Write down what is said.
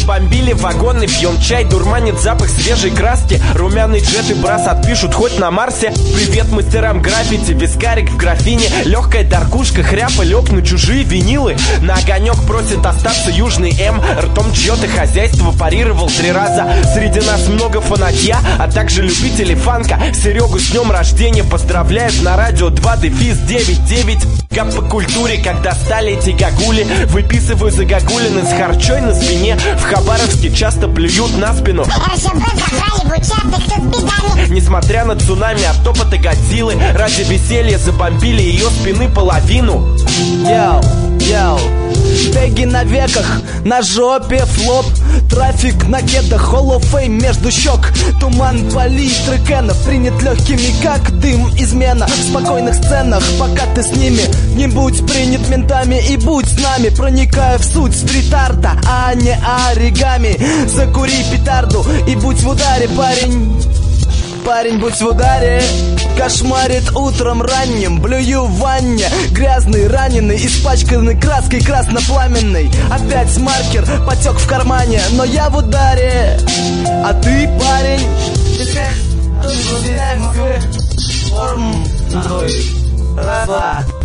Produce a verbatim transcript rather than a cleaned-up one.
забомбили вагоны, пьем чай, дурманит запах свежей краски. Румяный джет и брас отпишут хоть на Марсе. Привет мастерам граффити, вискарик в графине. Легкая даркушка, хряпа лег на чужие винилы. На огонек просит остаться южный М. Ртом чье-то хозяйство парировал три раза. Среди нас много фанатья, а также любителей фанка. Серегу с днем рождения поздравляют на радио два дефис девять девять. Как по культуре, когда стали эти гагули. Выписываю загогулины с харчой на спине. В Хабаровске часто плюют на спину. Несмотря на цунами от топота Годзиллы, ради веселья забомбили ее спины половину. Йоу, йоу. Теги на веках, на жопе флоп. Трафик на кедах, Hall of Fame между щек. Туман палитры кенов принят легкими, как дым измена. В спокойных сценах, пока ты с ними, не будь принят ментами и будь с нами. Проникая в суть стрит-арта, а не оригами. Закури петарду и будь в ударе, парень. Парень, будь в ударе. Кошмарит утром ранним, блюю в ванне. Грязный, раненый, испачканный краской краснопламенной. Опять маркер, потек в кармане, но я в ударе. А ты, парень, форм, раз, два.